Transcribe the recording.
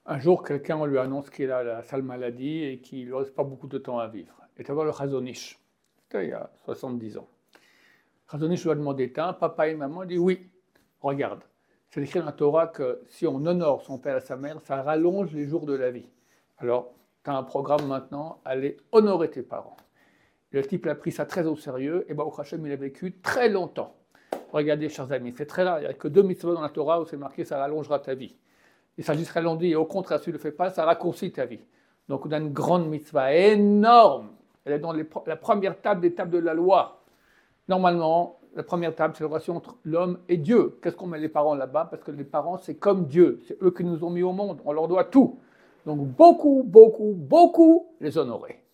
Un jour, quelqu'un, on lui annonce qu'il a la sale maladie et qu'il ne reste pas beaucoup de temps à vivre. Et tu vas voir le Chazon Ish. C'était il y a 70 ans. Le Chazon Ish lui a demandé, t'as un papa et une maman? Il dit oui. Regarde, c'est écrit dans la Torah que si on honore son père et sa mère, ça rallonge les jours de la vie. Alors, tu as un programme maintenant, allez honorer tes parents. Et le type a pris ça très au sérieux, et Baruch Hashem, il a vécu très longtemps. Regardez, chers amis, c'est très rare, il n'y a que 2 mitzvot dans la Torah où c'est marqué ça rallongera ta vie. Il s'agirait l'on dit, et au contraire, si tu ne le fais pas, ça raccourcit ta vie. Donc on a une grande mitzvah énorme. Elle est dans la première table des tables de la loi. Normalement, la première table, c'est la relation entre l'homme et Dieu. Qu'est-ce qu'on met les parents là-bas? Parce que les parents, c'est comme Dieu. C'est eux qui nous ont mis au monde. On leur doit tout. Donc beaucoup, beaucoup, beaucoup les honorer.